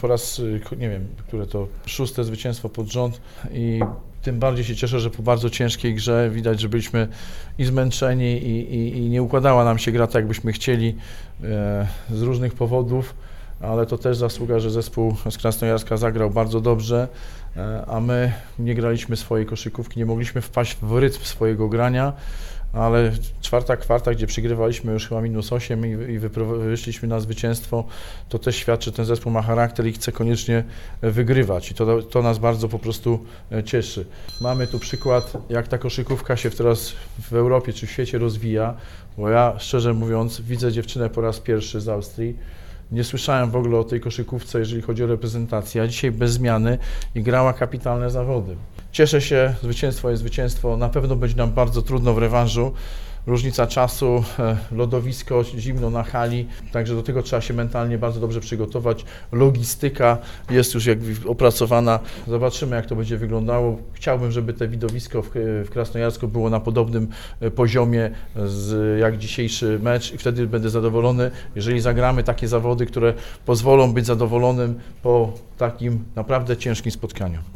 Po raz, nie wiem, które to 6. zwycięstwo pod rząd i tym bardziej się cieszę, że po bardzo ciężkiej grze widać, że byliśmy i zmęczeni i nie układała nam się gra tak, jakbyśmy chcieli z różnych powodów, ale to też zasługa, że zespół z Krasnojarska zagrał bardzo dobrze, a my nie graliśmy swojej koszykówki, nie mogliśmy wpaść w rytm swojego grania, ale czwarta kwarta, gdzie przygrywaliśmy już chyba -8 i wyszliśmy na zwycięstwo, to też świadczy, że ten zespół ma charakter i chce koniecznie wygrywać i to nas bardzo po prostu cieszy. Mamy tu przykład, jak ta koszykówka się teraz w Europie czy w świecie rozwija, bo ja szczerze mówiąc widzę dziewczynę po raz pierwszy z Austrii. Nie słyszałem w ogóle o tej koszykówce, jeżeli chodzi o reprezentację, a dzisiaj bez zmiany i grała kapitalne zawody. Cieszę się, zwycięstwo jest zwycięstwo, na pewno będzie nam bardzo trudno w rewanżu. Różnica czasu, lodowisko, zimno na hali, także do tego trzeba się mentalnie bardzo dobrze przygotować. Logistyka jest już opracowana, zobaczymy jak to będzie wyglądało. Chciałbym, żeby to widowisko w Krasnojarsku było na podobnym poziomie jak dzisiejszy mecz i wtedy będę zadowolony, jeżeli zagramy takie zawody, które pozwolą być zadowolonym po takim naprawdę ciężkim spotkaniu.